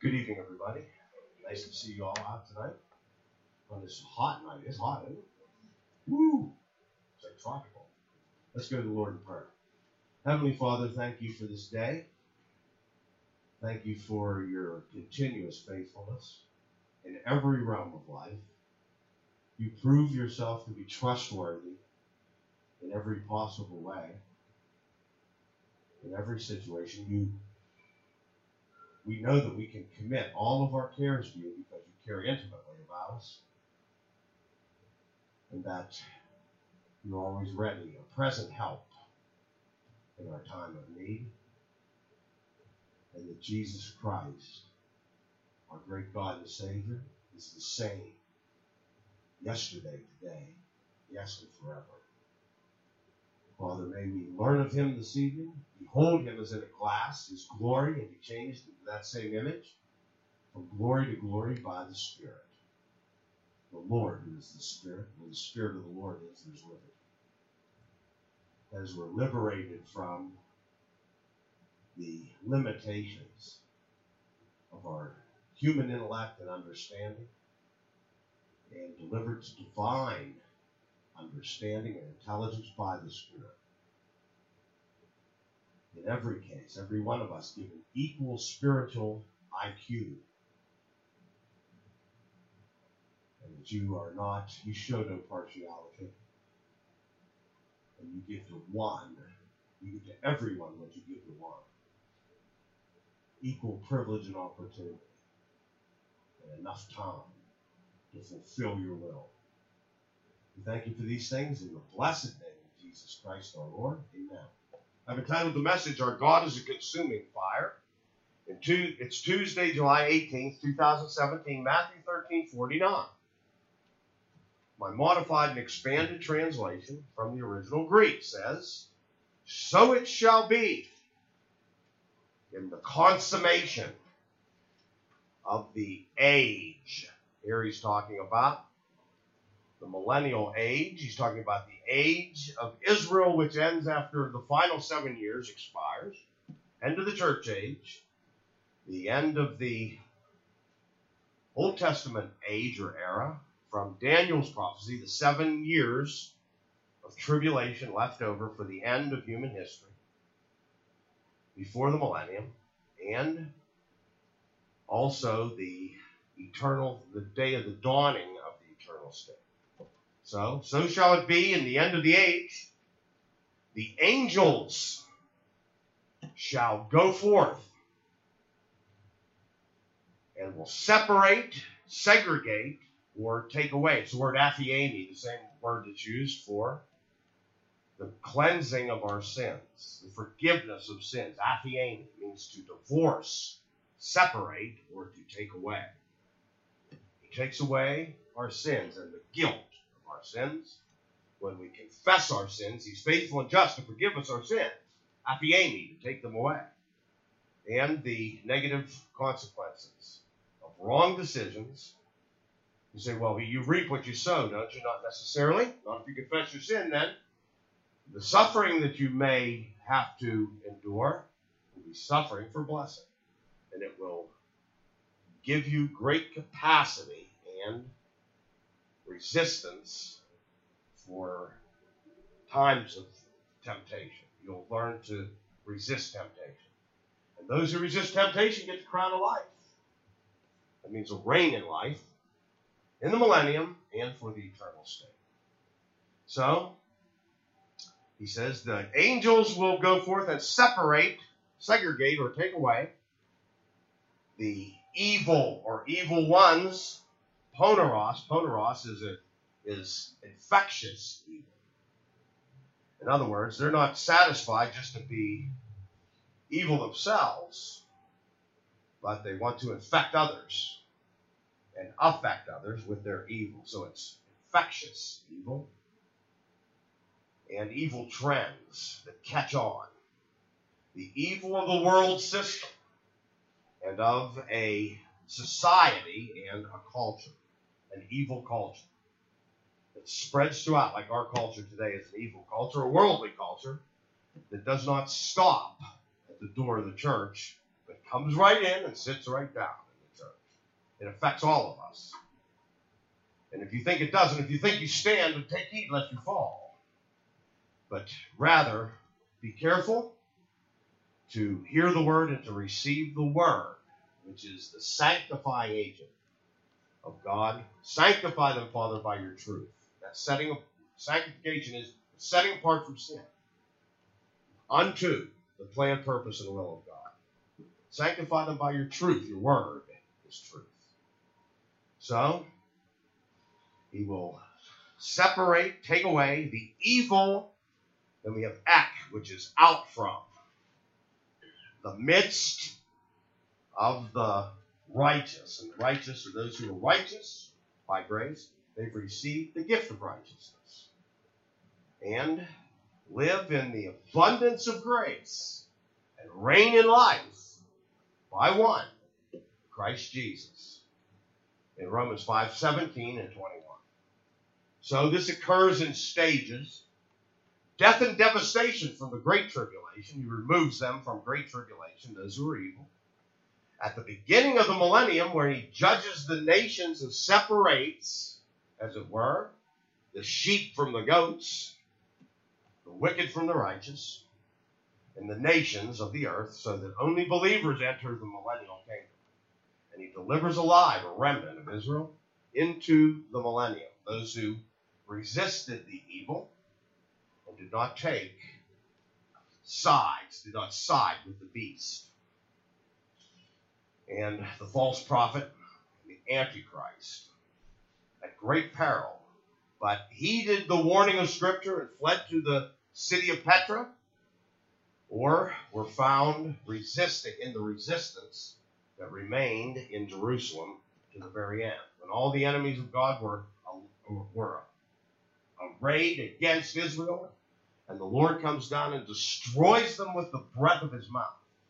Good evening, everybody. Nice to see you all out tonight on this hot night. It's hot, isn't it? Woo! It's like tropical. Let's go to the Lord in prayer. Heavenly Father, thank you for this day. Thank you for your continuous faithfulness in every realm of life. You prove yourself to be trustworthy in every possible way. In every situation, we know that we can commit all of our cares to you because you care intimately about us, and that you're always ready, a present help in our time of need, and that Jesus Christ, our great God and Savior, is the same yesterday, today, yes, and forever. Father, may we learn of him this evening, behold him as in a glass, his glory, and be changed into that same image, from glory to glory by the Spirit. The Lord who is the Spirit, where the Spirit of the Lord is, there's liberty. As we're liberated from the limitations of our human intellect and understanding, and delivered to divine understanding and intelligence by the Spirit. In every case, every one of us given equal spiritual IQ. And that you show no partiality. And you give to one, you give to everyone what you give to one. Equal privilege and opportunity. And enough time to fulfill your will. We thank you for these things in the blessed name of Jesus Christ our Lord. Amen. I've entitled the message, Our God is a Consuming Fire. It's Tuesday, July 18th, 2017, Matthew 13:49. My modified and expanded translation from the original Greek says, So it shall be in the consummation of the age. Here he's talking about the millennial age. He's talking about the age of Israel, which ends after the final 7 years expires. End of the church age. The end of the Old Testament age or era from Daniel's prophecy, the 7 years of tribulation left over for the end of human history before the millennium, and also the day of the dawning of the eternal state. So shall it be in the end of the age. The angels shall go forth and will separate, segregate, or take away. It's the word aphiemi, the same word that's used for the cleansing of our sins, the forgiveness of sins. Aphiemi means to divorce, separate, or to take away. He takes away our sins and the guilt of our sins. When we confess our sins, he's faithful and just to forgive us our sins. Aphiemi, to take them away. And the negative consequences of wrong decisions. You say, well, you reap what you sow, don't you? Not necessarily. Not if you confess your sin, then. The suffering that you may have to endure will be suffering for blessing. And it will give you great capacity and resistance for times of temptation. You'll learn to resist temptation. And those who resist temptation get the crown of life. That means a reign in life, in the millennium, and for the eternal state. So, he says the angels will go forth and separate, segregate, or take away the evil or evil ones. Poneros is infectious evil. In other words, they're not satisfied just to be evil themselves, but they want to infect others and affect others with their evil. So it's infectious evil and evil trends that catch on. The evil of the world system and of a society and a culture, an evil culture that spreads throughout, like our culture today is an evil culture, a worldly culture that does not stop at the door of the church, but comes right in and sits right down It affects all of us. And if you think it doesn't, if you think you stand, then take heed lest you fall. But rather, be careful to hear the word and to receive the word, which is the sanctifying agent of God. Sanctify them, Father, by your truth. That sanctification is setting apart from sin unto the plan, purpose, and will of God. Sanctify them by your truth. Your word is truth. So, he will separate, take away the evil. Then we have ek, which is out from. The midst of the righteous. And the righteous are those who are righteous by grace. They've received the gift of righteousness. And live in the abundance of grace and reign in life by one, Christ Jesus. In Romans 5:17 and 21. So this occurs in stages. Death and devastation from the Great Tribulation. He removes them from Great Tribulation, those who are evil. At the beginning of the millennium, where he judges the nations and separates, as it were, the sheep from the goats, the wicked from the righteous, and the nations of the earth, so that only believers enter the millennial kingdom. And he delivers alive a remnant of Israel into the millennium, those who resisted the evil and did not take sides, did not side with the beast. And the false prophet, the Antichrist, at great peril, but heeded the warning of Scripture and fled to the city of Petra, or were found resisting in the resistance that remained in Jerusalem to the very end. When all the enemies of God were arrayed against Israel, and the Lord comes down and destroys them with the breath of his mouth.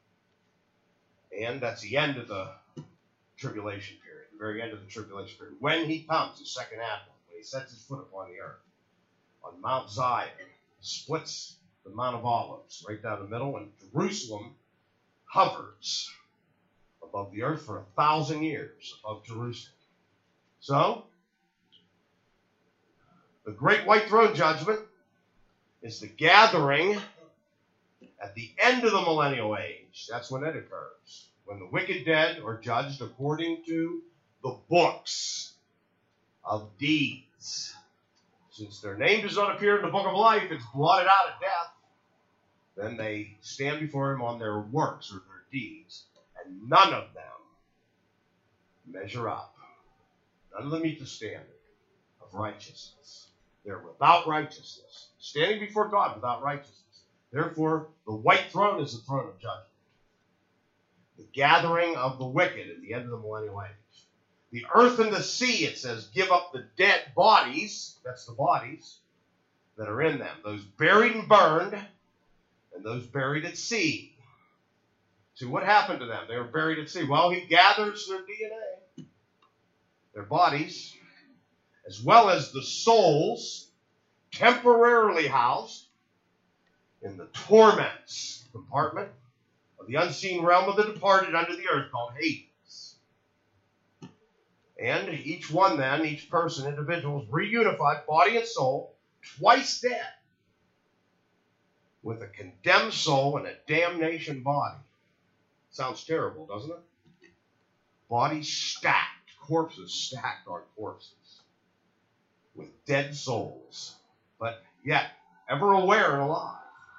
And that's the end of the tribulation period, the very end of the tribulation period. When he comes, the second advent, when he sets his foot upon the earth, on Mount Zion, splits the Mount of Olives right down the middle, and Jerusalem hovers above the earth for 1,000 years above Jerusalem. So, the great white throne judgment is the gathering at the end of the millennial age. That's when it occurs. When the wicked dead are judged according to the books of deeds. Since their name does not appear in the book of life, it's blotted out at death. Then they stand before him on their works or their deeds, and none of them measure up. None of them meet the standard of righteousness. They're without righteousness, standing before God without righteousness. Therefore, the white throne is the throne of judgment. The gathering of the wicked at the end of the millennial age. The earth and the sea, it says, give up the dead bodies, that's the bodies that are in them, those buried and burned, and those buried at sea. See, what happened to them? They were buried at sea. Well, he gathers their DNA, their bodies, as well as the souls temporarily housed in the torments compartment of the unseen realm of the departed under the earth called Hades. And each one then, each person, individual, is reunified, body and soul, twice dead, with a condemned soul and a damnation body. Sounds terrible, doesn't it? Bodies stacked, corpses stacked on corpses, with dead souls, but yet ever aware and alive.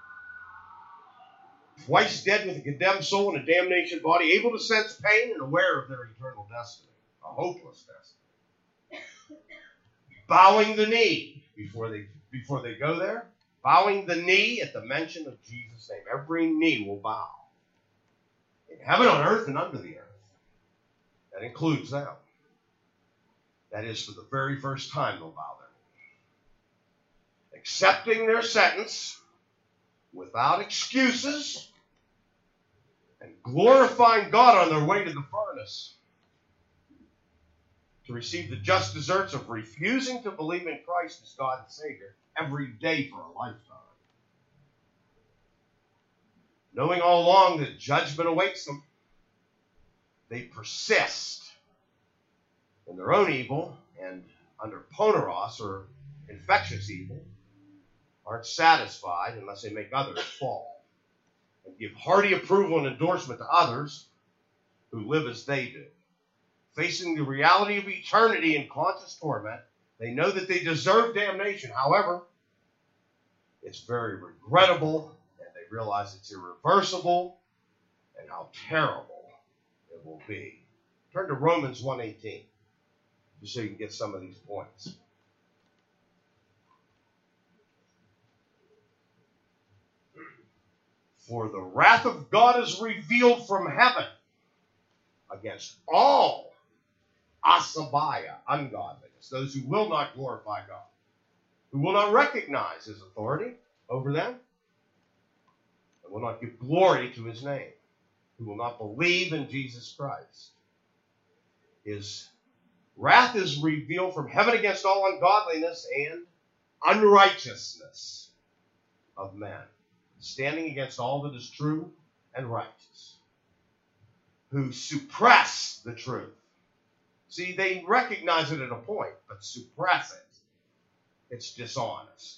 Twice dead with a condemned soul and a damnation body, able to sense pain and aware of their eternal destiny, a hopeless destiny. Bowing the knee before they go there, bowing the knee at the mention of Jesus' name. Every knee will bow. In heaven, on earth, and under the earth. That includes them. That is, for the very first time they'll bow their knee. Accepting their sentence without excuses and glorifying God on their way to the furnace to receive the just deserts of refusing to believe in Christ as God and Savior every day for a lifetime. Knowing all along that judgment awaits them, they persist in their own evil and under poneros, or infectious evil, aren't satisfied unless they make others fall and give hearty approval and endorsement to others who live as they do. Facing the reality of eternity in conscious torment, they know that they deserve damnation. However, it's very regrettable, and they realize it's irreversible, and how terrible it will be. Turn to Romans 1:18, just so you can get some of these points. For the wrath of God is revealed from heaven against all asabaya, ungodliness, those who will not glorify God, who will not recognize his authority over them, and will not give glory to his name, who will not believe in Jesus Christ. His wrath is revealed from heaven against all ungodliness and unrighteousness of men, standing against all that is true and righteous, who suppress the truth. See, they recognize it at a point, but suppress it. It's dishonest.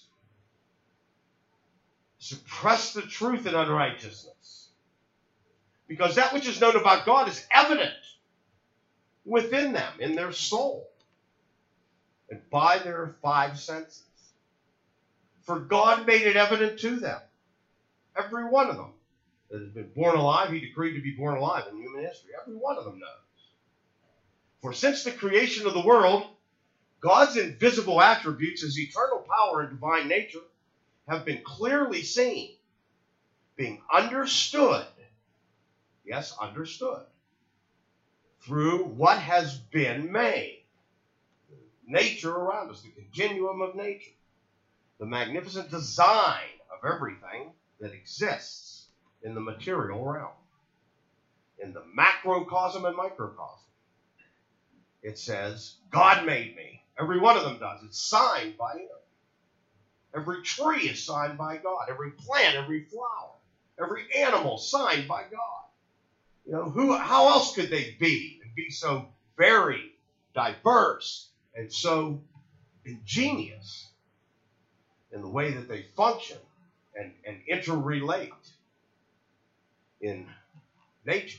Suppress the truth in unrighteousness. Because that which is known about God is evident within them, in their soul, and by their five senses. For God made it evident to them. Every one of them that has been born alive, he decreed to be born alive in human history. Every one of them knows. For since the creation of the world, God's invisible attributes, his eternal power and divine nature, have been clearly seen, being understood, yes, understood, through what has been made. Nature around us, the continuum of nature, the magnificent design of everything that exists in the material realm, in the macrocosm and microcosm. It says, God made me. Every one of them does. It's signed by him. Every tree is signed by God. Every plant, every flower, every animal signed by God. You know, how else could they be and be so very diverse and so ingenious in the way that they function and interrelate in nature,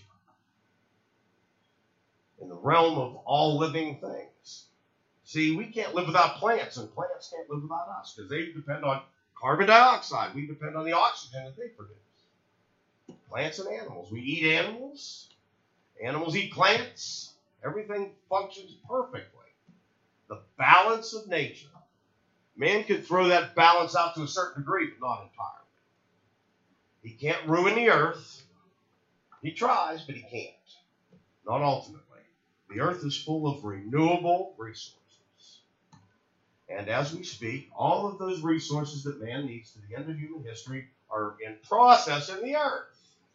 in the realm of all living things. See, we can't live without plants, and plants can't live without us, because they depend on carbon dioxide. We depend on the oxygen that they produce. Plants and animals. We eat animals. Animals eat plants. Everything functions perfectly. The balance of nature. Man can throw that balance out to a certain degree, but not entirely. He can't ruin the earth. He tries, but he can't. Not ultimately. The earth is full of renewable resources. And as we speak, all of those resources that man needs to the end of human history are in process in the earth.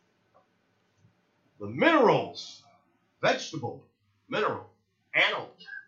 The minerals, vegetable, mineral, animal,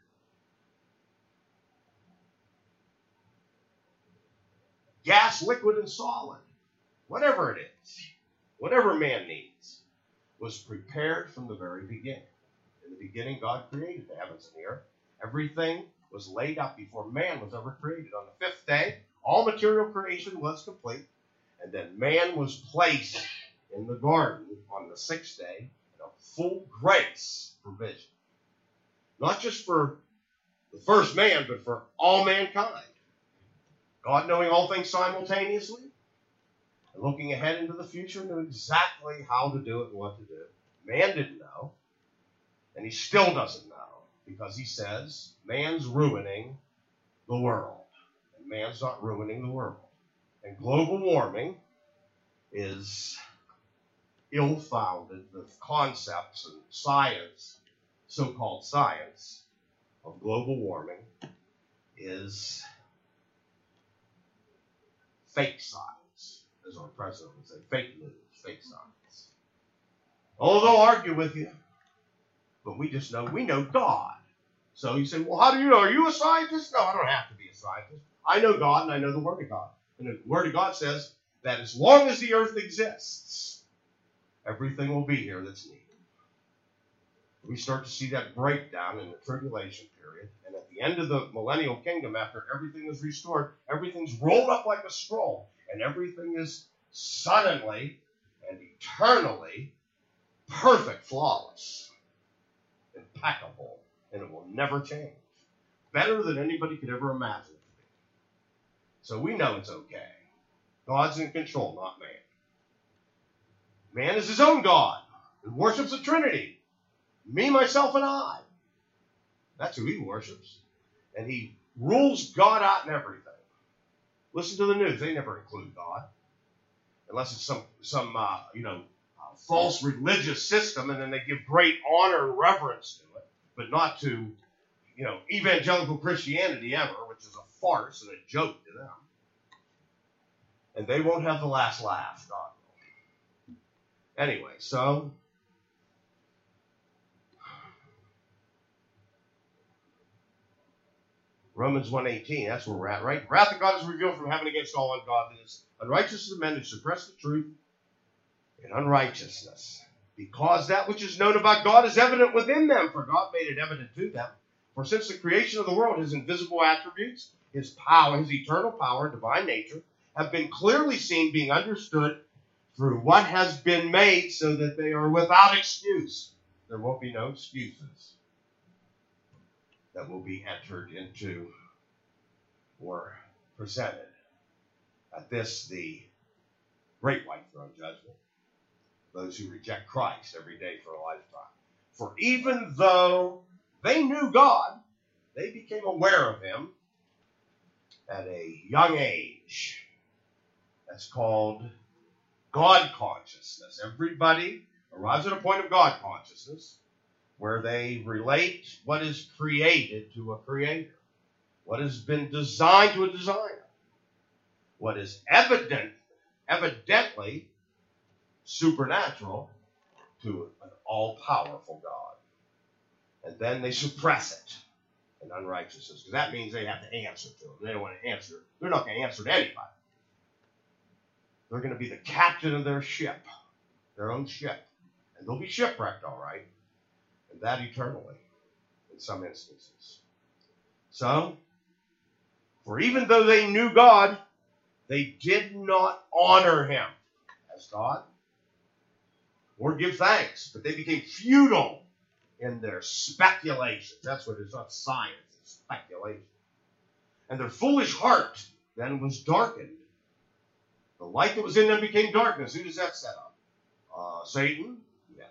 gas, liquid, and solid, whatever it is, whatever man needs, was prepared from the very beginning. In the beginning, God created the heavens and the earth. Everything was laid up before man was ever created. On the fifth day, all material creation was complete, and then man was placed in the garden on the sixth day in a full grace provision. Not just for the first man, but for all mankind. God, knowing all things simultaneously and looking ahead into the future, knew exactly how to do it and what to do. Man didn't know, and he still doesn't know, because he says man's ruining the world, and man's not ruining the world. And global warming is ill-founded. The concepts and science, so-called science, of global warming is fake science, as our president would say. Fake news, fake science. Oh, they'll argue with you, but we just know, we know God. So you say, well, how do you know? Are you a scientist? No, I don't have to be a scientist. I know God, and I know the Word of God. And the Word of God says that as long as the earth exists, everything will be here that's needed. We start to see that breakdown in the tribulation period. And at the end of the millennial kingdom, after everything is restored, everything's rolled up like a scroll. And everything is suddenly and eternally perfect, flawless, impeccable. And it will never change. Better than anybody could ever imagine it to be. So we know it's okay. God's in control, not man. Man is his own God and worships the Trinity. Me, myself, and I. That's who he worships. And he rules God out in everything. Listen to the news. They never include God. Unless it's some false religious system, and then they give great honor and reverence to it. But not to, evangelical Christianity ever, which is a farce and a joke to them. And they won't have the last laugh, God will. Anyway, so Romans 1:18, that's where we're at, right? Wrath of God is revealed from heaven against all ungodliness, unrighteousness of men who suppress the truth in unrighteousness. Because that which is known about God is evident within them, for God made it evident to them. For since the creation of the world, his invisible attributes, his power, his eternal power, divine nature, have been clearly seen, being understood through what has been made, so that they are without excuse. There won't be no excuses that will be entered into or presented at this, the great white throne judgment. Those who reject Christ every day for a lifetime. For even though they knew God, they became aware of him at a young age. That's called God consciousness. Everybody arrives at a point of God consciousness where they relate what is created to a creator, what has been designed to a designer, what is evidently supernatural to an all-powerful God. And then they suppress it in unrighteousness, because that means they have to answer to him. They don't want to answer. They're not going to answer to anybody. They're going to be the captain of their ship, their own ship. And they'll be shipwrecked, all right. And that eternally, in some instances. So, for even though they knew God, they did not honor him as God or give thanks, but they became futile in their speculations. That's what it is, not science, it's speculation. And their foolish heart then was darkened. The light that was in them became darkness. Who does that set up? Satan? Yes.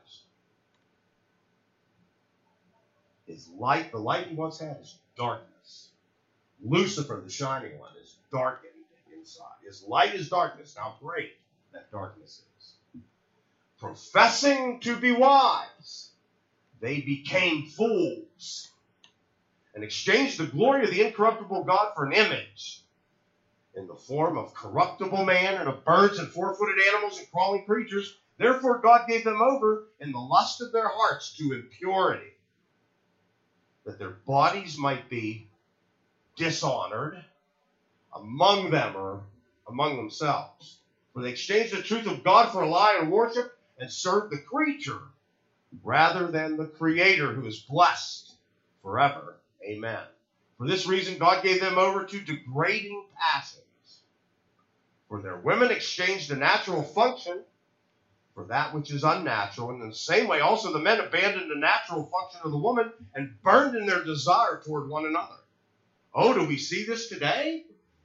His light, the light he once had, is darkness. Lucifer, the shining one, is darkened inside. His light is darkness. How great that darkness is. Professing to be wise, they became fools and exchanged the glory of the incorruptible God for an image in the form of corruptible man and of birds and four-footed animals and crawling creatures. Therefore God gave them over in the lust of their hearts to impurity, that their bodies might be dishonored among them or among themselves. For they exchanged the truth of God for a lie and worship and served the creature rather than the Creator, who is blessed forever. Amen. For this reason, God gave them over to degrading passions. For their women exchanged the natural function for that which is unnatural. And in the same way, also the men abandoned the natural function of the woman and burned in their desire toward one another. Oh, do we see this today?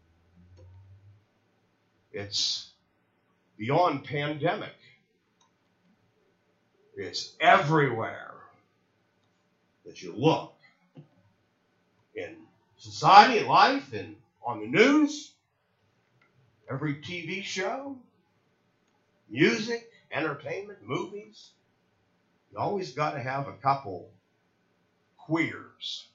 It's beyond pandemic. It's everywhere that you look. In society, in life, and on the news, every TV show, music, entertainment, movies. You always got to have a couple queers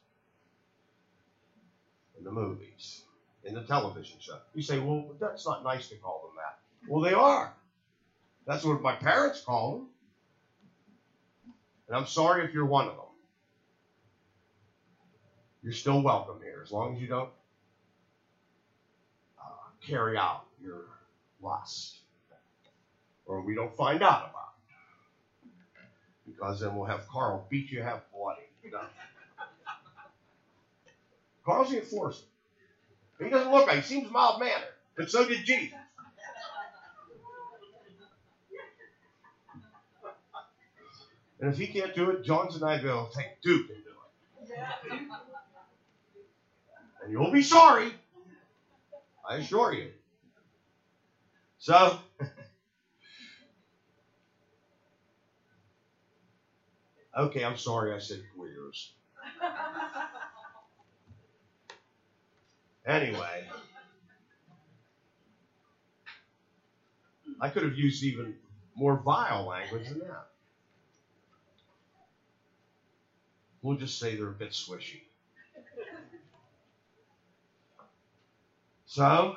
in the movies, in the television show. You say, well, that's not nice to call them that. Well, they are. That's what my parents call them. And I'm sorry if you're one of them. You're still welcome here, as long as you don't carry out your lust, or we don't find out about it. Because then we'll have Carl beat you half bloody. Carl's the enforcer. He doesn't look like, he seems mild-mannered, but so did Jesus. And if he can't do it, John's and I will take Duke and do it. And you'll be sorry. I assure you. So, okay, I'm sorry I said queers. Anyway, I could have used even more vile language than that. We'll just say they're a bit swishy. So,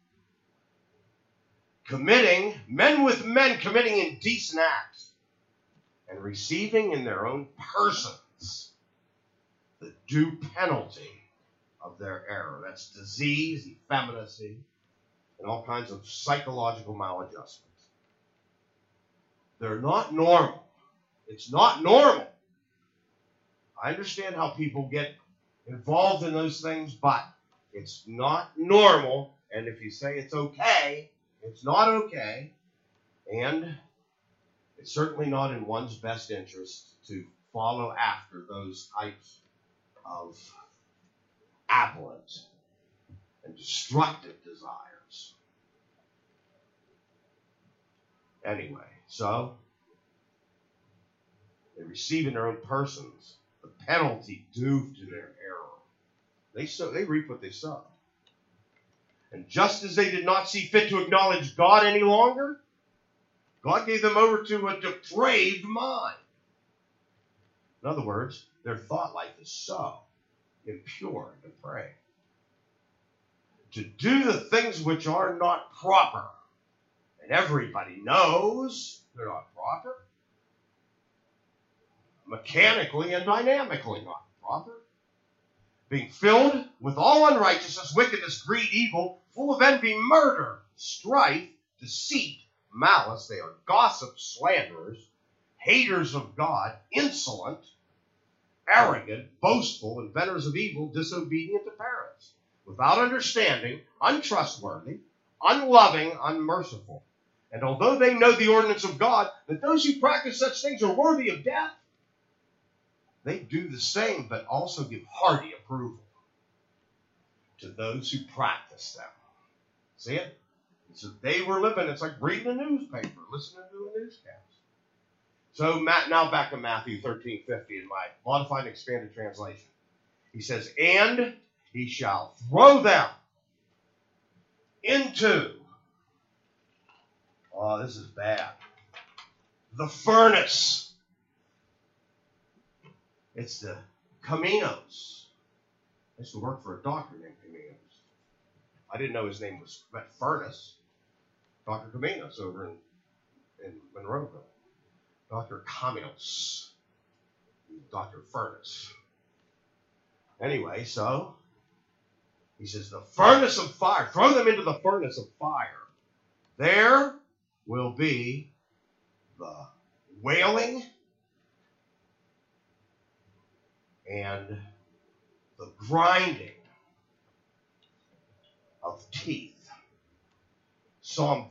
men with men committing indecent acts and receiving in their own persons the due penalty of their error. That's disease, effeminacy, and all kinds of psychological maladjustments. They're not normal. It's not normal. I understand how people get involved in those things, but it's not normal. And if you say it's okay, it's not okay. And it's certainly not in one's best interest to follow after those types of aberrant and destructive desires. Anyway, so they receive in their own persons the penalty due to their error. They reap what they sow. And just as they did not see fit to acknowledge God any longer, God gave them over to a depraved mind. In other words, their thought life is so impure and depraved. To do the things which are not proper. And everybody knows they're not proper. Mechanically and dynamically not proper. Being filled with all unrighteousness, wickedness, greed, evil, full of envy, murder, strife, deceit, malice. They are gossips, slanderers, haters of God, insolent, arrogant, boastful, inventors of evil, disobedient to parents, without understanding, untrustworthy, unloving, unmerciful. And although they know the ordinance of God, that those who practice such things are worthy of death, they do the same, but also give hearty approval to those who practice them. See it? So they were living, it's like reading a newspaper, listening to a newscast. So now back to Matthew 13:50 in my modified and expanded translation. He says, and he shall throw them into, oh, this is bad, the furnace. It's the Caminos. I used to work for a doctor named Caminos. I didn't know his name was Furnace. Dr. Caminos over in Monroeville. Dr. Caminos. Dr. Furnace. Anyway, so he says, the furnace of fire. Throw them into the furnace of fire. There will be the wailing and the grinding of teeth. Psalm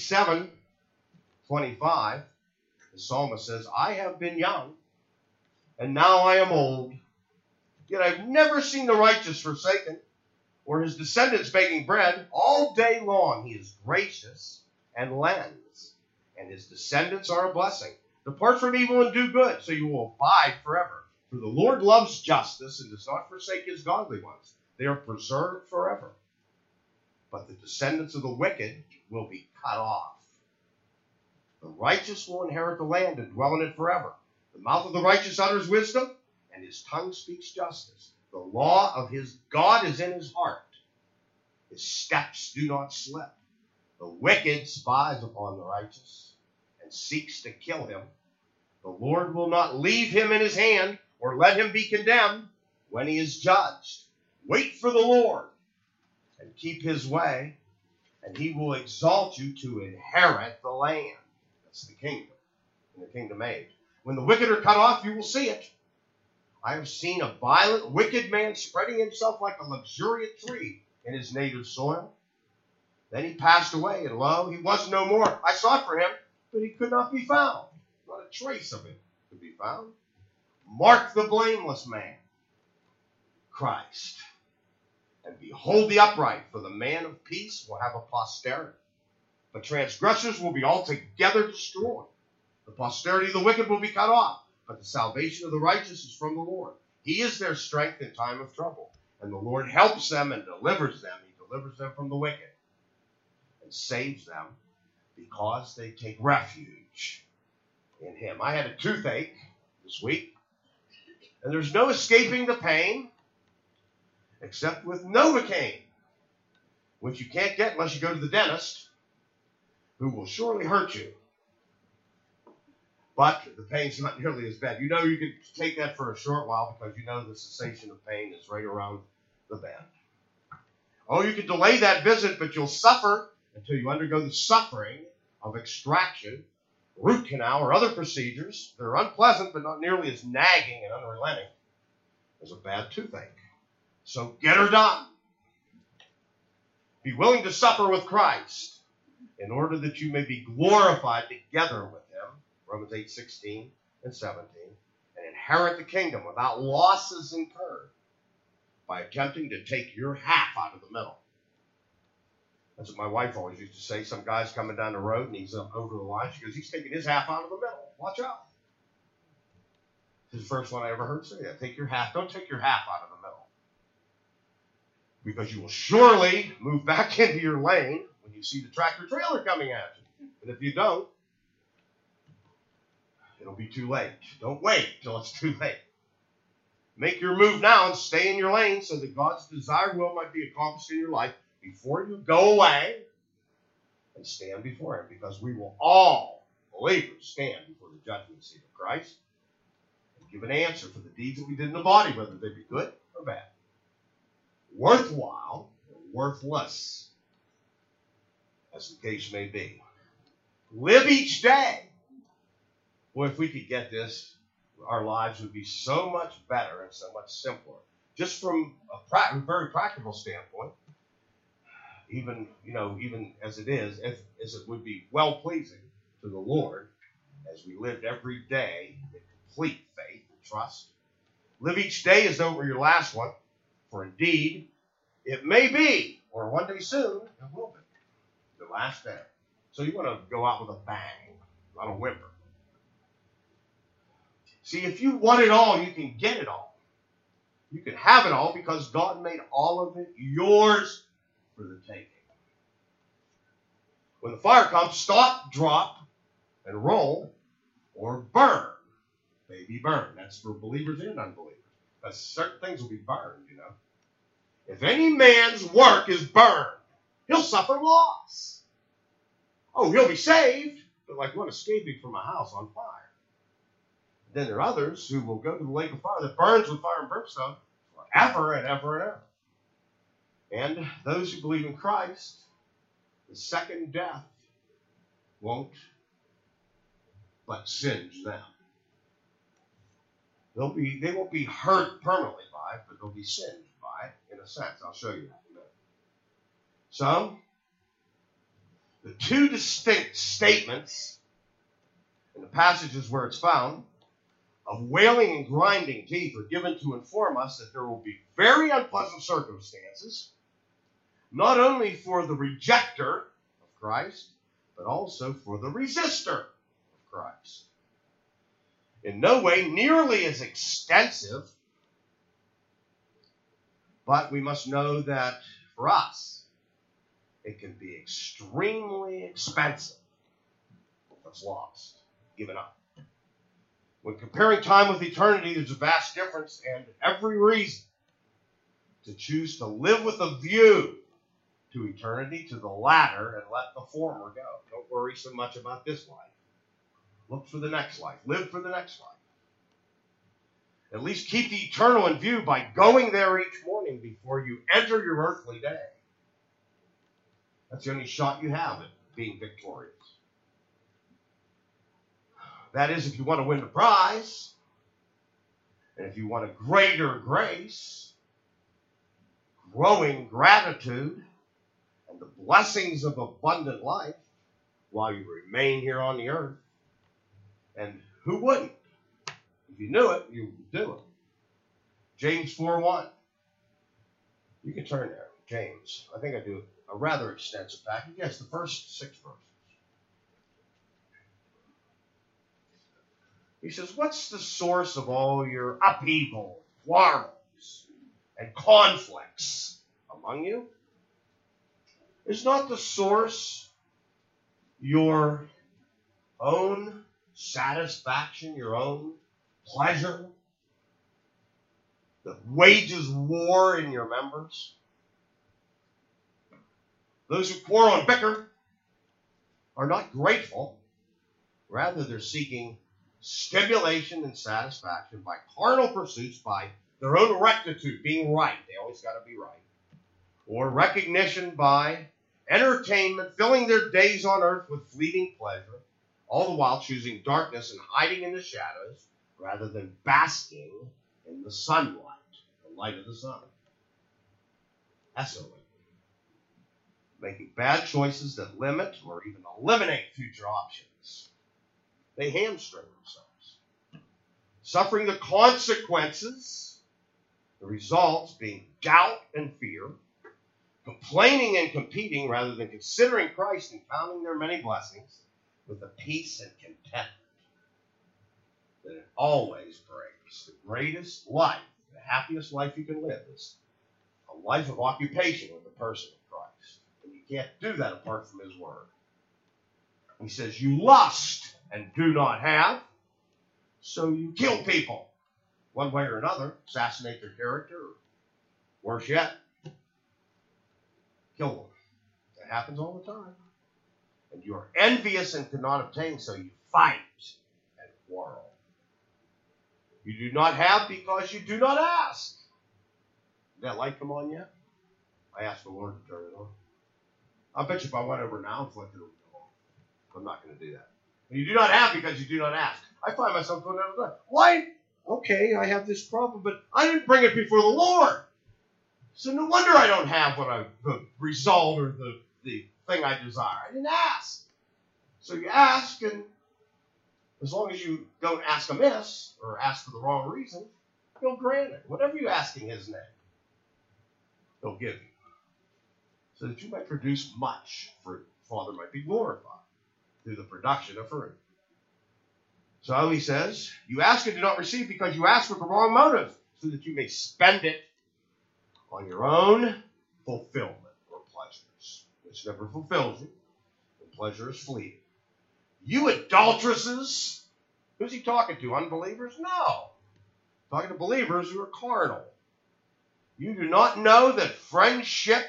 37:25, the psalmist says, I have been young, and now I am old, yet I've never seen the righteous forsaken, or his descendants begging bread. All day long he is gracious and lends, and his descendants are a blessing. Depart from evil and do good, so you will abide forever. For the Lord loves justice and does not forsake his godly ones. They are preserved forever. But the descendants of the wicked will be cut off. The righteous will inherit the land and dwell in it forever. The mouth of the righteous utters wisdom, and his tongue speaks justice. The law of his God is in his heart. His steps do not slip. The wicked spies upon the righteous and seeks to kill him. The Lord will not leave him in his hand, or let him be condemned when he is judged. Wait for the Lord and keep his way, and he will exalt you to inherit the land. That's the kingdom, in the kingdom age. When the wicked are cut off, you will see it. I have seen a violent, wicked man spreading himself like a luxuriant tree in his native soil. Then he passed away, and lo, he was no more. I sought for him, but he could not be found. Not a trace of him could be found. Mark the blameless man, Christ. And behold the upright, for the man of peace will have a posterity. But transgressors will be altogether destroyed. The posterity of the wicked will be cut off, but the salvation of the righteous is from the Lord. He is their strength in time of trouble, and the Lord helps them and delivers them. He delivers them from the wicked and saves them because they take refuge in him. I had a toothache this week, and there's no escaping the pain except with Novocaine, which you can't get unless you go to the dentist, who will surely hurt you. But the pain's not nearly as bad. You know you can take that for a short while because you know the cessation of pain is right around the bend. Oh, you can delay that visit, but you'll suffer until you undergo the suffering of extraction, root canal, or other procedures that are unpleasant but not nearly as nagging and unrelenting as a bad toothache. So get her done. Be willing to suffer with Christ in order that you may be glorified together with him, Romans 8:16 and 17, and inherit the kingdom without losses incurred by attempting to take your half out of the middle. That's what my wife always used to say. Some guy's coming down the road and he's over the line. She goes, he's taking his half out of the middle. Watch out. This is the first one I ever heard say that. Take your half. Don't take your half out of the middle. Because you will surely move back into your lane when you see the tractor trailer coming at you. And if you don't, it'll be too late. Don't wait till it's too late. Make your move now and stay in your lane so that God's desired will might be accomplished in your life before you go away and stand before him. Because we will all, believers, stand before the judgment seat of Christ and give an answer for the deeds that we did in the body, whether they be good or bad, worthwhile or worthless, as the case may be. Live each day. Boy, if we could get this, our lives would be so much better and so much simpler. Just from a very practical standpoint, even as it is, as it would be well-pleasing to the Lord as we lived every day in complete faith and trust. Live each day as though it were your last one, for indeed, it may be, or one day soon, it will be, the last day. So you want to go out with a bang, not a whimper. See, if you want it all, you can get it all. You can have it all because God made all of it yours for the taking. When the fire comes, stop, drop, and roll, or burn. Baby, burn. That's for believers and unbelievers. Because certain things will be burned, you know. If any man's work is burned, he'll suffer loss. Oh, he'll be saved, but like one escaping from a house on fire. Then there are others who will go to the lake of fire that burns with fire and brimstone forever and ever and ever. And those who believe in Christ, the second death won't but singe them. They won't be hurt permanently by it, but they'll be singed by it in a sense. I'll show you that in a minute. So, the two distinct statements in the passages where it's found of wailing and grinding teeth are given to inform us that there will be very unpleasant circumstances, not only for the rejecter of Christ, but also for the resistor of Christ. In no way nearly as extensive, but we must know that for us, it can be extremely expensive if it's lost, given up. When comparing time with eternity, there's a vast difference and every reason to choose to live with a view to eternity, to the latter, and let the former go. Don't worry so much about this life. Look for the next life. Live for the next life. At least keep the eternal in view by going there each morning before you enter your earthly day. That's the only shot you have at being victorious. That is, if you want to win the prize, and if you want a greater grace, growing gratitude, and the blessings of abundant life while you remain here on the earth. And who wouldn't? If you knew it, you would do it. James 4:1. You can turn there. James. I think I do a rather extensive package. Yes, the first 6 verses. He says, what's the source of all your upheaval, quarrels, and conflicts among you? Is not the source your own satisfaction, your own pleasure that wages war in your members? Those who quarrel and bicker are not grateful. Rather, they're seeking stimulation and satisfaction by carnal pursuits, by their own rectitude, being right. They always got to be right. Or recognition by entertainment, filling their days on earth with fleeting pleasure, all the while choosing darkness and hiding in the shadows rather than basking in the sunlight, the light of the sun. That's the way. Making bad choices that limit or even eliminate future options. They hamstring themselves. Suffering the consequences, the results being doubt and fear, complaining and competing rather than considering Christ and counting their many blessings with the peace and contentment that it always brings. The greatest life, the happiest life you can live is a life of occupation with the person of Christ. And you can't do that apart from His Word. He says, you lust and do not have, so you kill people one way or another, assassinate their character, or worse yet, kill them. That happens all the time. And you are envious and cannot obtain, so you fight and quarrel. You do not have because you do not ask. Did that light come on yet? I asked the Lord to turn it on. I bet you if I went over now and flicked it, it would go on. I'm not going to do that. You do not have because you do not ask. I find myself going down the line. Why? Okay, I have this problem, but I didn't bring it before the Lord. So no wonder I don't have the result or the thing I desire. I didn't ask. So you ask, and as long as you don't ask amiss or ask for the wrong reason, He'll grant it. Whatever you ask in His name, He'll give you. So that you might produce much fruit. The Father might be glorified through the production of fruit. So He says, you ask and do not receive because you ask with the wrong motive, so that you may spend it on your own fulfillment or pleasures, which never fulfills you, and pleasure is fleeting. You adulteresses, who's He talking to? Unbelievers? No. Talking to believers who are carnal. Do you not know that friendship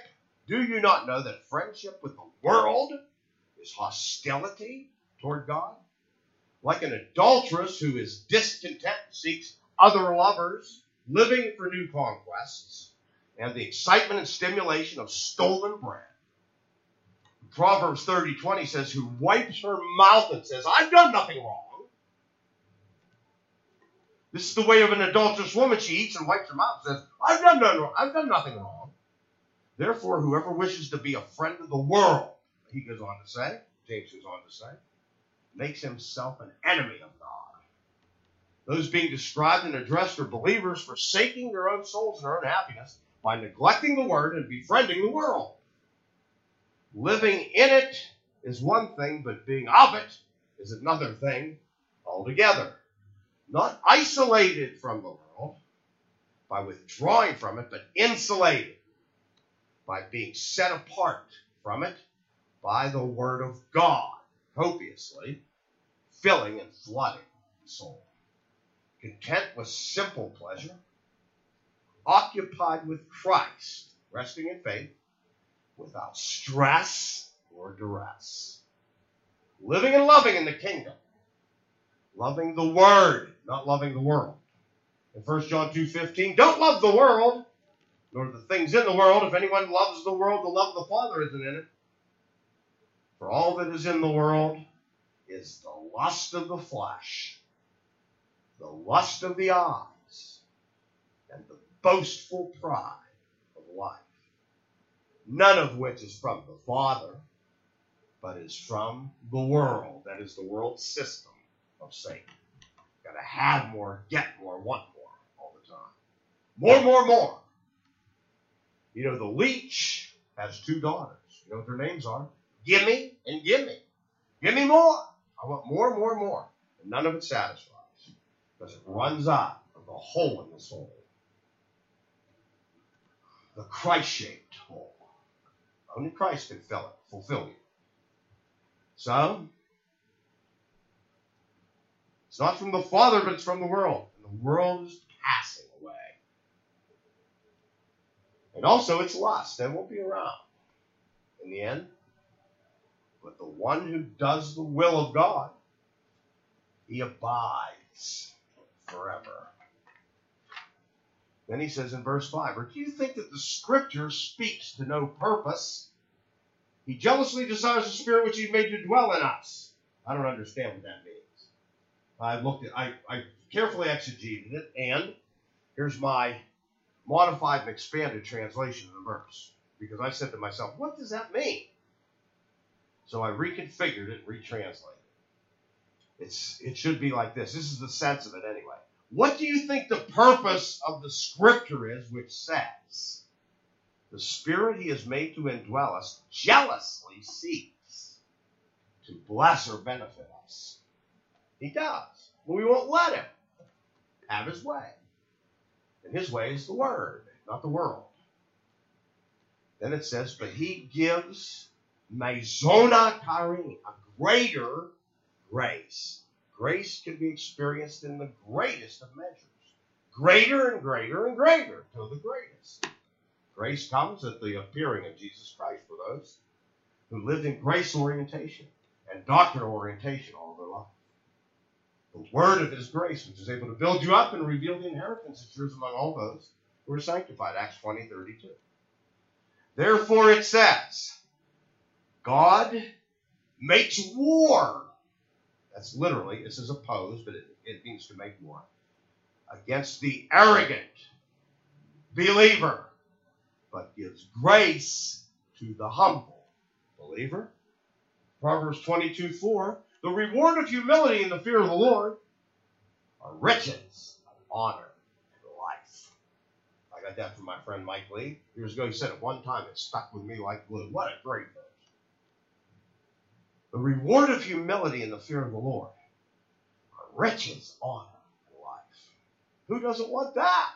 with the world is hostility toward God? Like an adulteress who is discontent, seeks other lovers, living for new conquests, and the excitement and stimulation of stolen bread. Proverbs 30:20 says, who wipes her mouth and says, I've done nothing wrong. This is the way of an adulterous woman. She eats and wipes her mouth and says, I've done nothing wrong. Therefore, whoever wishes to be a friend of the world, he goes on to say, James goes on to say, makes himself an enemy of God. Those being described and addressed are believers forsaking their own souls and their own happiness by neglecting the Word and befriending the world. Living in it is one thing, but being of it is another thing altogether. Not isolated from the world by withdrawing from it, but insulated by being set apart from it by the Word of God, copiously filling and flooding the soul. Content with simple pleasure, occupied with Christ, resting in faith, without stress or duress. Living and loving in the kingdom. Loving the Word, not loving the world. In 1 John 2:15, don't love the world, nor the things in the world. If anyone loves the world, the love of the Father isn't in it. For all that is in the world, is the lust of the flesh, the lust of the eyes, and the boastful pride of life, none of which is from the Father, but is from the world. That is the world system of Satan. Got to have more, get more, want more all the time. More, more, more. You know, the leech has two daughters. You know what their names are? Gimme and gimme. Give me more. I want more, more, more. And none of it satisfies because it runs out of the hole in the soul. The Christ-shaped hole. Only Christ can fill it, fulfill you. So, it's not from the Father, but it's from the world. And the world is passing away. And also it's lust. It won't be around in the end. But the one who does the will of God, he abides forever. Then he says in verse 5, or do you think that the Scripture speaks to no purpose? He jealously desires the Spirit which he made to dwell in us. I don't understand what that means. I carefully exegeted it, and here's my modified and expanded translation of the verse. Because I said to myself, what does that mean? So I reconfigured it and retranslated it. It should be like this. This is the sense of it anyway. What do you think the purpose of the Scripture is which says, the Spirit he has made to indwell us jealously seeks to bless or benefit us? He does. But we won't let him have his way. And his way is the Word, not the world. Then it says, but he gives Mezona Karim, a greater grace. Grace can be experienced in the greatest of measures. Greater and greater and greater to the greatest. Grace comes at the appearing of Jesus Christ for those who lived in grace orientation and doctrine orientation all their life. The word of his grace, which is able to build you up and reveal the inheritance that's yours among all those who are sanctified. Acts 20:32. Therefore it says, God makes war. That's literally, this is opposed, but it means to make war. Against the arrogant believer, but gives grace to the humble believer. Proverbs 22:4, the reward of humility and the fear of the Lord are riches, honor, and life. I got that from my friend Mike Lee. Years ago, he said it one time. It stuck with me like glue. What a great verse. The reward of humility and the fear of the Lord are riches, honor, and life. Who doesn't want that?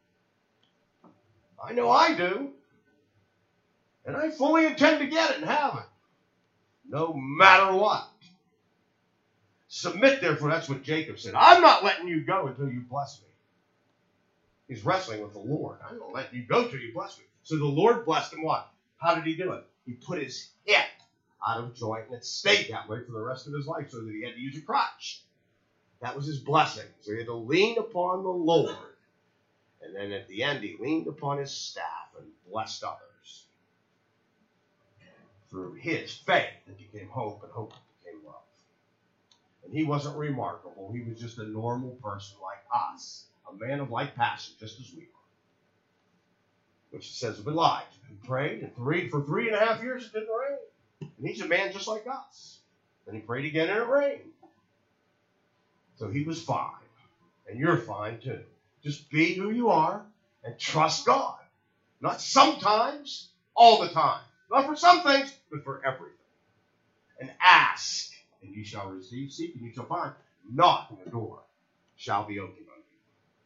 I know I do. And I fully intend to get it and have it. No matter what. Submit, therefore, that's what Jacob said. I'm not letting you go until you bless me. He's wrestling with the Lord. I'm not letting you go until you bless me. So the Lord blessed him what? How did he do it? He put his hip out of joint, and it stayed that way for the rest of his life so that he had to use a crutch. That was his blessing. So he had to lean upon the Lord. And then at the end, he leaned upon his staff and blessed others. Through his faith, it became hope, and hope became love. And he wasn't remarkable. He was just a normal person like us, a man of like passion, just as we are. Which it says of Elijah, who prayed and for 3.5 years it didn't rain. And he's a man just like us. Then he prayed again and it rained. So he was fine. And you're fine too. Just be who you are and trust God. Not sometimes, all the time. Not for some things, but for everything. And ask, and you shall receive. Seek, and you shall find. Knock, and the door shall be opened unto you.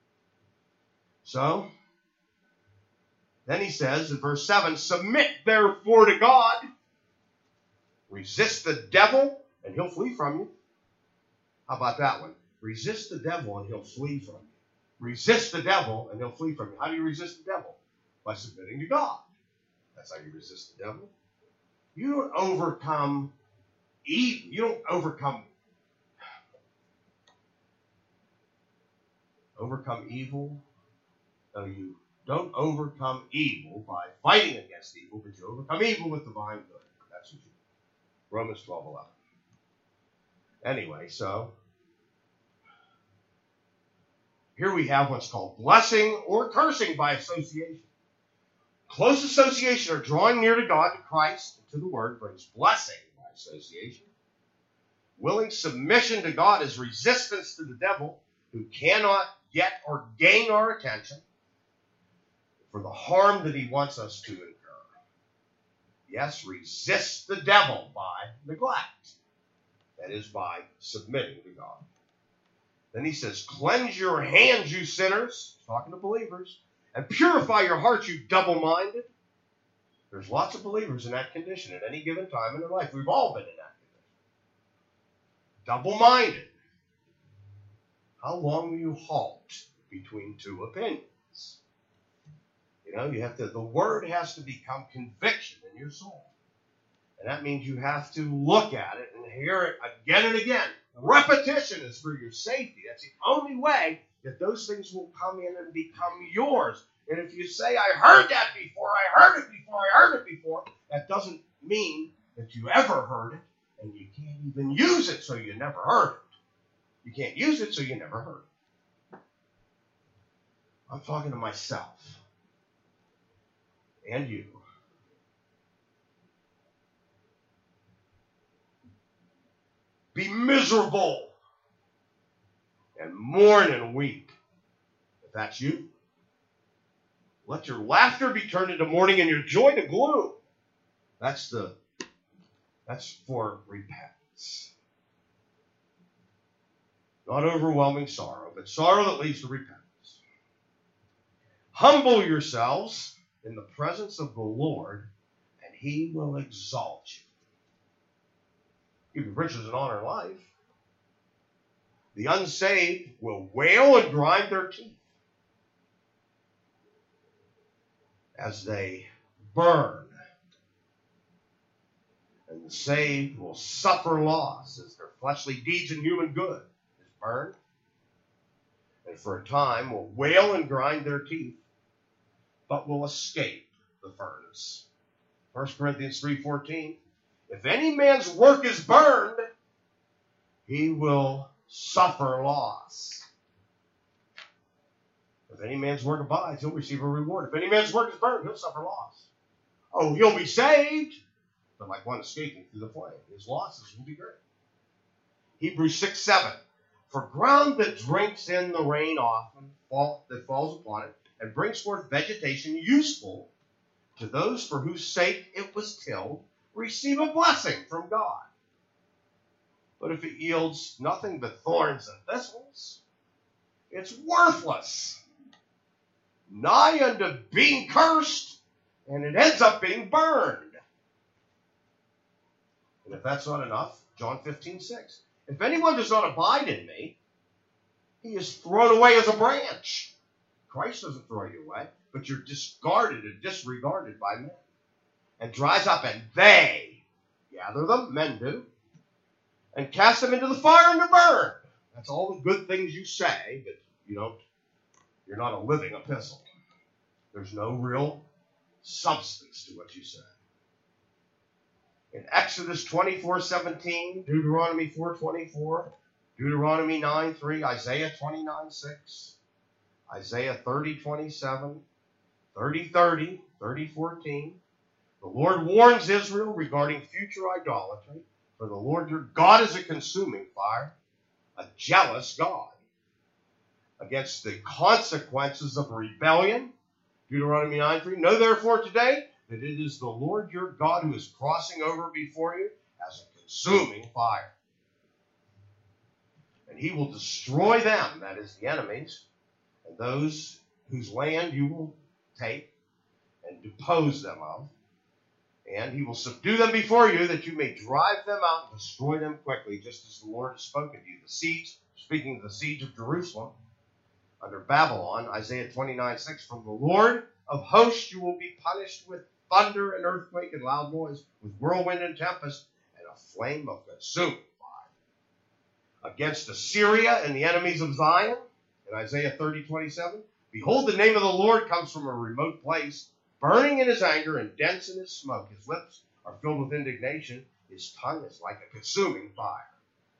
So, then he says in verse 7, submit therefore to God. Resist the devil, and he'll flee from you. How about that one? Resist the devil, and he'll flee from you. Resist the devil, and he'll flee from you. How do you resist the devil? By submitting to God. That's how you resist the devil. You don't overcome evil. You don't overcome evil. No, you don't overcome evil by fighting against evil, but you overcome evil with divine good. That's what you do. Romans 12:11. Anyway, so here we have what's called blessing or cursing by association. Close association or drawing near to God, to Christ, and to the Word brings blessing by association. Willing submission to God is resistance to the devil, who cannot get or gain our attention for the harm that he wants us to incur. Yes, resist the devil by neglect. That is, by submitting to God. Then he says, cleanse your hands, you sinners, talking to believers, and purify your hearts, you double-minded. There's lots of believers in that condition at any given time in their life. We've all been in that condition. Double-minded. How long will you halt between two opinions? You know, the word has to become conviction in your soul. And that means you have to look at it and hear it again and again. Repetition is for your safety. That's the only way that those things will come in and become yours. And if you say, I heard that before, I heard it before, I heard it before, that doesn't mean that you ever heard it, and you can't even use it, so you never heard it. You can't use it, so you never heard it. I'm talking to myself and you. Be miserable and mourn and weep. If that's you, let your laughter be turned into mourning and your joy to gloom. That's for repentance. Not overwhelming sorrow, but sorrow that leads to repentance. Humble yourselves in the presence of the Lord, and he will exalt you. Give you riches and honor in life. The unsaved will wail and grind their teeth as they burn. And the saved will suffer loss as their fleshly deeds and human good is burned. And for a time will wail and grind their teeth, but will escape the furnace. 1 Corinthians 3:14. If any man's work is burned, he will suffer loss. If any man's work abides, he'll receive a reward. If any man's work is burned, he'll suffer loss. Oh, he'll be saved, but like one escaping through the flame. His losses will be great. Hebrews 6:7. For ground that drinks in the rain often that falls upon it and brings forth vegetation useful to those for whose sake it was tilled, receive a blessing from God. But if it yields nothing but thorns and thistles, it's worthless, nigh unto being cursed, and it ends up being burned. And if that's not enough, John 15:6. If anyone does not abide in me, he is thrown away as a branch. Christ doesn't throw you away, but you're discarded and disregarded by men. And dries up, and they gather them, men do, and cast them into the fire and to burn. That's all the good things you say, but you're not a living epistle. There's no real substance to what you say. In Exodus 24:17, Deuteronomy 4:24, Deuteronomy 9:3, Isaiah 29:6, Isaiah 30:27, 30:30, 30:14. The Lord warns Israel regarding future idolatry, for the Lord your God is a consuming fire, a jealous God. Against the consequences of rebellion, Deuteronomy 9:3, know therefore today that it is the Lord your God who is crossing over before you as a consuming fire. And he will destroy them, that is the enemies, and those whose land you will take and depose them of. And he will subdue them before you, that you may drive them out and destroy them quickly, just as the Lord has spoken to you. The siege, speaking of the siege of Jerusalem under Babylon, Isaiah 29:6, from the Lord of hosts you will be punished with thunder and earthquake and loud noise, with whirlwind and tempest, and a flame of consuming fire. Against Assyria and the enemies of Zion, in Isaiah 30:27, behold, the name of the Lord comes from a remote place, burning in his anger and dense in his smoke. His lips are filled with indignation. His tongue is like a consuming fire.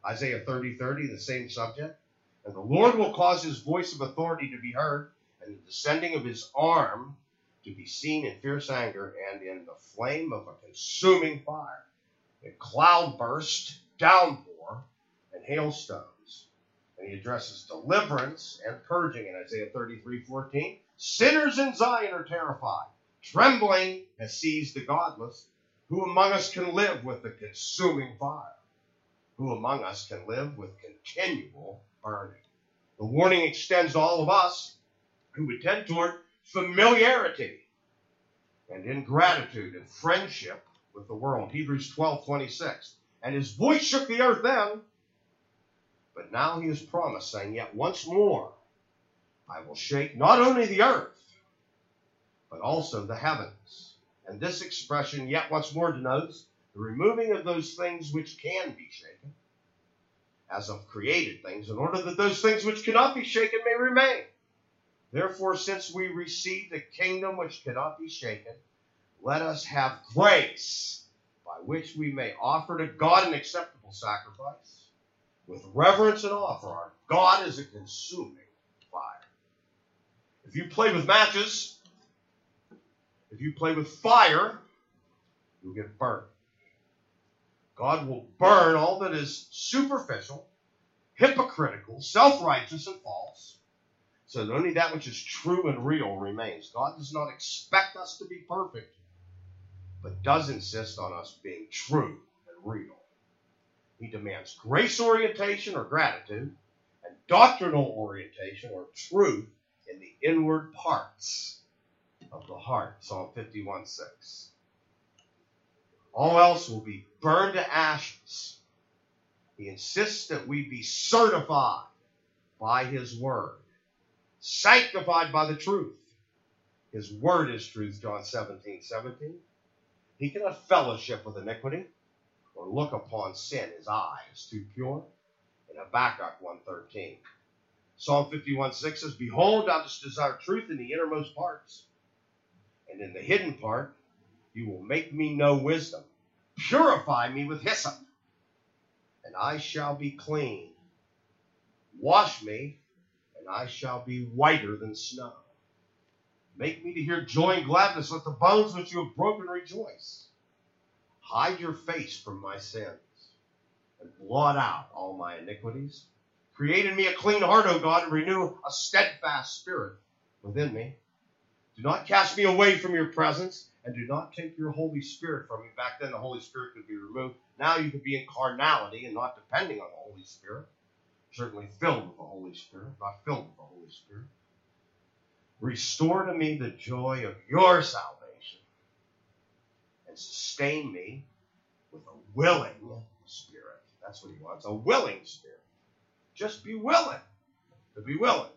Isaiah 30:30, the same subject. And the Lord will cause his voice of authority to be heard, and the descending of his arm to be seen in fierce anger and in the flame of a consuming fire, in cloudburst, downpour, and hailstones. And he addresses deliverance and purging in Isaiah 33:14. Sinners in Zion are terrified. Trembling has seized the godless. Who among us can live with the consuming fire? Who among us can live with continual burning? The warning extends to all of us who would tend toward familiarity and ingratitude and friendship with the world. Hebrews 12:26. And his voice shook the earth then, but now he has promised, saying, yet once more I will shake not only the earth, but also the heavens. And this expression, yet once more, denotes the removing of those things which can be shaken, as of created things, in order that those things which cannot be shaken may remain. Therefore, since we received a kingdom which cannot be shaken, let us have grace by which we may offer to God an acceptable sacrifice, with reverence and awe, for our God is a consuming fire. If you play with matches, if you play with fire, you'll get burnt. God will burn all that is superficial, hypocritical, self-righteous, and false, so that only that which is true and real remains. God does not expect us to be perfect, but does insist on us being true and real. He demands grace orientation or gratitude, and doctrinal orientation or truth in the inward parts of the heart. Psalm 51:6. All else will be burned to ashes. He insists that we be certified by his word, sanctified by the truth. His word is truth, John 17:17. He cannot fellowship with iniquity or look upon sin. His eye is too pure. In Habakkuk 1:13. Psalm 51:6 says, behold, thou dost desire truth in the innermost parts, and in the hidden part you will make me know wisdom. Purify me with hyssop, and I shall be clean. Wash me, and I shall be whiter than snow. Make me to hear joy and gladness. Let the bones which you have broken rejoice. Hide your face from my sins, and blot out all my iniquities. Create in me a clean heart, O God, and renew a steadfast spirit within me. Do not cast me away from your presence, and do not take your Holy Spirit from me. Back then, the Holy Spirit could be removed. Now you could be in carnality and not depending on the Holy Spirit. Certainly filled with the Holy Spirit, not filled with the Holy Spirit. Restore to me the joy of your salvation, and sustain me with a willing spirit. That's what he wants, a willing spirit. Just be willing to be willing.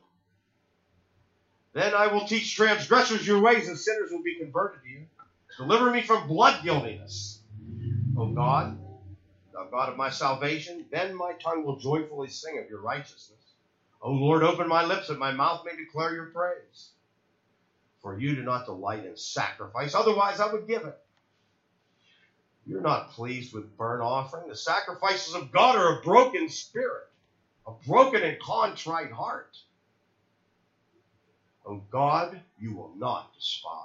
Then I will teach transgressors your ways, and sinners will be converted to you. Deliver me from blood guiltiness, O God, thou God of my salvation. Then my tongue will joyfully sing of your righteousness. O Lord, open my lips, that my mouth may declare your praise. For you do not delight in sacrifice, otherwise I would give it. You're not pleased with burnt offering. The sacrifices of God are a broken spirit, a broken and contrite heart. O God, you will not despise.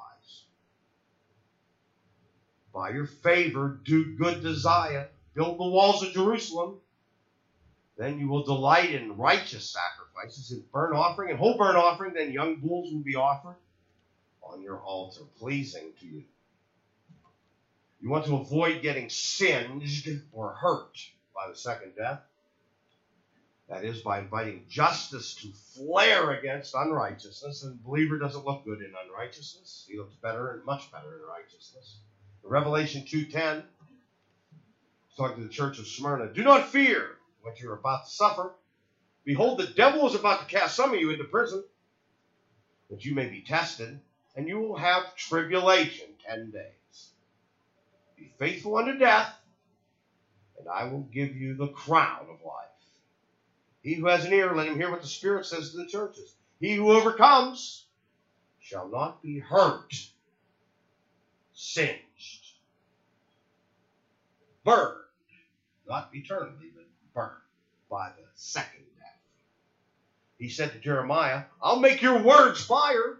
By your favor, do good to Zion. Build the walls of Jerusalem. Then you will delight in righteous sacrifices, in burnt offering and whole burnt offering. Then young bulls will be offered on your altar, pleasing to you. You want to avoid getting singed or hurt by the second death. That is, by inviting justice to flare against unrighteousness. And the believer doesn't look good in unrighteousness. He looks better and much better in righteousness. In Revelation 2:10, he's talking to the church of Smyrna. Do not fear what you're about to suffer. Behold, the devil is about to cast some of you into prison, that you may be tested, and you will have tribulation 10 days. Be faithful unto death, and I will give you the crown of life. He who has an ear, let him hear what the Spirit says to the churches. He who overcomes shall not be hurt, singed, burned, not eternally, but burned. by the second death. He said to Jeremiah, I'll make your words fire.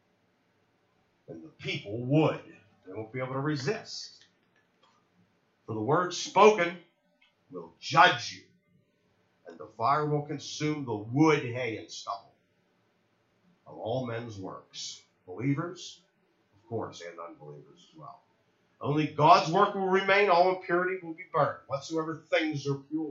And the people would. They won't be able to resist. For the words spoken will judge you, and the fire will consume the wood, hay, and stubble of all men's works. Believers, of course, and unbelievers as well. Only God's work will remain. All impurity will be burned. Whatsoever things are pure.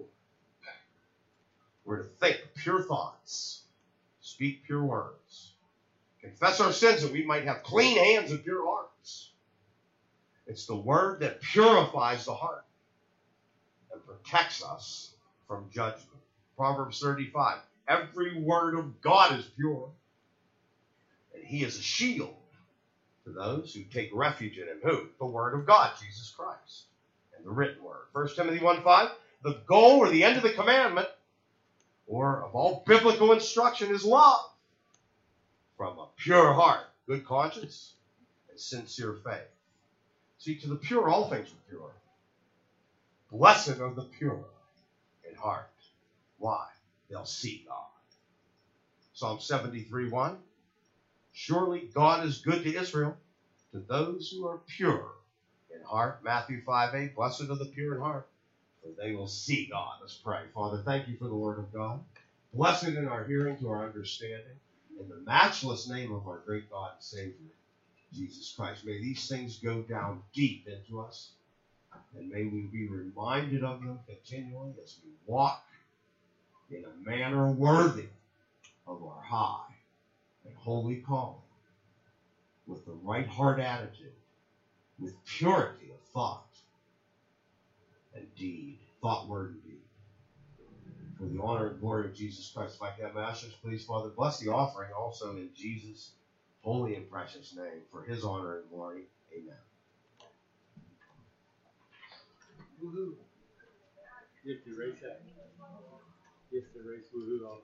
We're to think pure thoughts, speak pure words, confess our sins that we might have clean hands and pure hearts. It's the word that purifies the heart and protects us from judgment. Proverbs 35. Every word of God is pure, and he is a shield to those who take refuge in him. Who? The word of God, Jesus Christ, and the written word. 1 Timothy 1:5. The goal or the end of the commandment, or of all biblical instruction, is love from a pure heart, good conscience, and sincere faith. See, to the pure, all things are pure. Blessed are the pure in heart. Why? They'll see God. Psalm 73:1. Surely God is good to Israel, to those who are pure in heart. Matthew 5:8. Blessed are the pure in heart, for they will see God. Let's pray. Father, thank you for the word of God. Bless it in our hearing to our understanding. In the matchless name of our great God and Savior, Jesus Christ. May these things go down deep into us, and may we be reminded of them continually as we walk in a manner worthy of our high and holy calling, with the right heart attitude, with purity of thought and deed, thought, word, and deed. For the honor and glory of Jesus Christ. If I can have masters, please, Father, bless the offering also in Jesus' holy and precious name, for his honor and glory. Amen. Woohoo. Just to race that. Just to race woohoo.